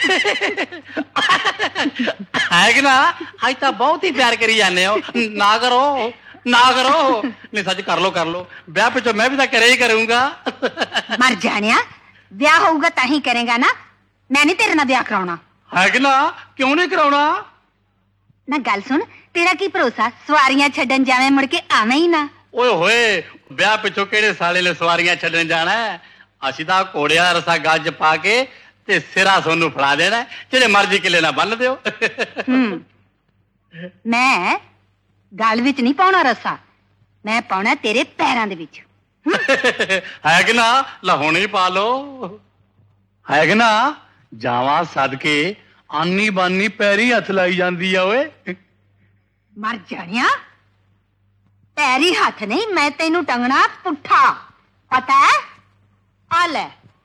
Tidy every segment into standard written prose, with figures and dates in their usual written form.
है कि ना अज तो बहुत ही प्यार करी जाने हो ना करो नहीं सच कर लो ब्याह पिछो मैं भी तो करे ही करूंगा मर जानिया ब्याह होगा तां ही करेगा ना मैं नहीं तेरे नाल ब्याह कराउणा है कि ना क्यों नहीं कराउणा ना गल सुन तेरा की भरोसा सवारियां छड्डन जावे मुड़ के आवे ही ना ओए होए ब्याह पिछो केड़े साले ले सवारियां छड्डन जाना है असीं तां घोड़े दा रसा गज पा के ते सिरा सोनू फड़ा देना जेड़े मर्जी किले ना बन दियो मैं गल विच नहीं पाउणा रसा मैं पाउणा तेरे पैरां दे विच है कि ना लहुणी पा लो है कि ना जावा सदके आनी बानी पैरी हथ लाई जांदी आ ओए मर जानिया पैरी हथ नहीं मैं तेनू टंगना पुट्ठा पता है आ ले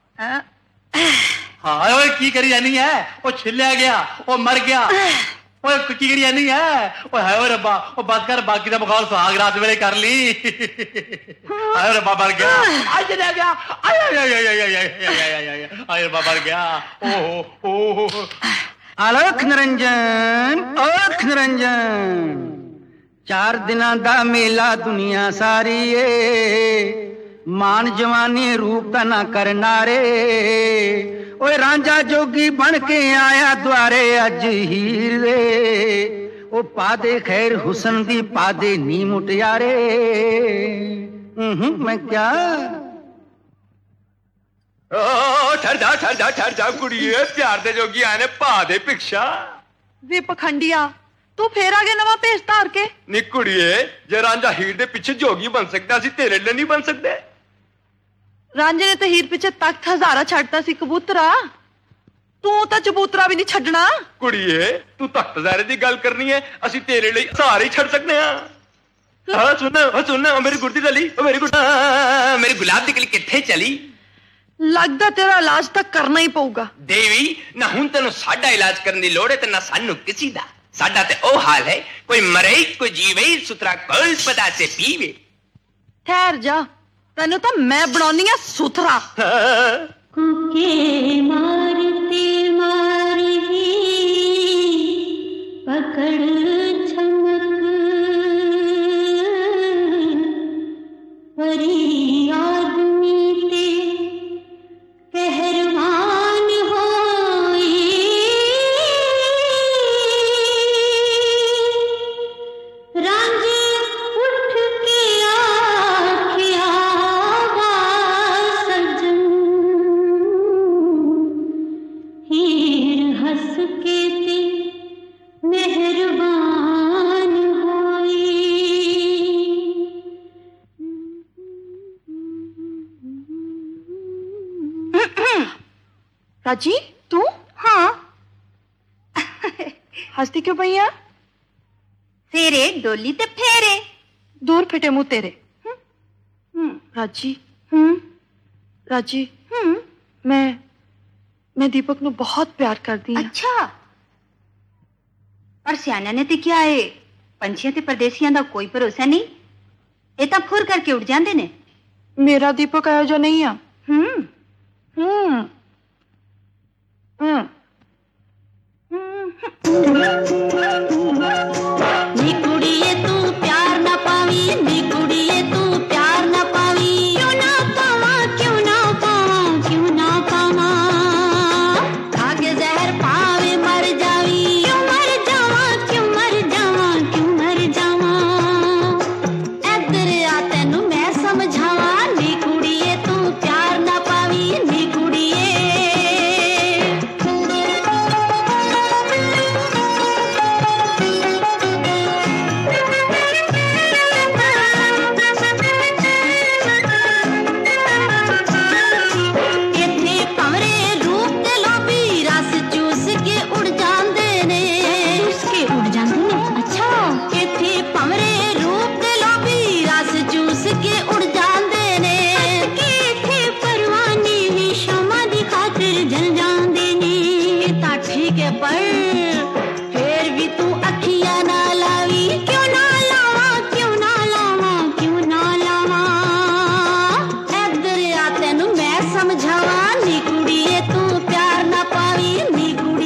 हाँ ओए की करी जानी है वो छिलिया गया वो मर गया ओए की करी जानी है ओए हाय ओ रब्बा ओ बस कर बाकी दा बखौल सुहाग रात वेले कर ली हाय रब्बा मर गया आज चला गया आय रब्बा मर गया ओ अलख निरंजन 4 दिनां दा मेला दुनिया सारी मान जवानी रूप दा ना करना रे ओए रांझा जोगी बन के आया द्वारे अज हीर रे ओ पादे खैर हुसन दी पादे नी मुटियारे मैं क्या ठहर जा कुड़िए प्यार दे जोगी आने पा दे भिक्षा वे पखंडिया तू फेर आ गया नवा भेस धार के नी कुड़िए जे रांझा हीर दे पीछे जोगी बन सकता सी तेरे लिए नहीं बन सकते रांझे ने तो हीर पीछे तख्त हजारा छड़ता सी कबूतरा तू तो चबूतरा भी नहीं छड़ना कुड़िए तू तख्त हजारे दी गल करनी है असी तेरे लिए सहारे छड़ सकते हैं हाँ सुन मेरी गुड़दी चली मेरी गुलाब दी कली किथे चली लगदा तेरा इलाज तक करना ही पऊगा देवी ना हुण तेनू साडा इलाज करने दी लोड़ है ते ना सानू किसी दा साडा ते ओ हाल है कोई मरे कोई जीवे सुतरा कोल पदा से पीवे ठहर जा तेनू तो मैं बनाउनी आ सुथरा कुके मारते मारी पकड़ चमक परी आदमी ते कहरवान होई रांझे उठ के आखिया सजन हीर हंस के ते मेहरबान होई राजी तू हाँ हंसती क्यों पई है फेरे डोली ते फेरे दूर फिटे मुंह तेरे राजी राजी मैं दीपक नु बहुत प्यार करदी हां अच्छा पर सियाना ने ते क्या है पंछियां ते परदेसियां दा कोई भरोसा नहीं ये तां फुर करके उड़ जांदे ने मेरा दीपक आयो जो नहीं आ नी कुड़िए तू प्यार ना पावी नी कुड़िए तू प्यार ना पावी क्यों ना पावा खाके जहर पावे मर जावी क्यों मर जावा इधर आ तेनू मैं समझावा नी कुड़िए तू प्यार ना पावी नी कुड़िए समझावा नी कुड़िए तू प्यार ना पावी नी कुड़ी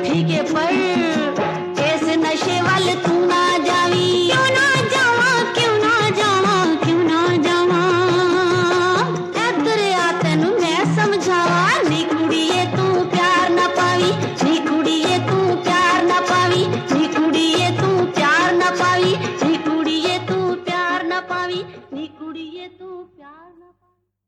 ठीके पर इस नशे वाल तू ना जावी क्यों ना जावा क्यों ना जावा क्यों ना जावा तेरे आ तेनू मैं समझावा नी कुड़िए तू प्यार ना पावी नी कुड़िए तू प्यार ना पावी नी कुड़िए तू प्यार ना पावी नी कुड़िए तू प्यार ना पावी नी कुड़िए तू प्यार ना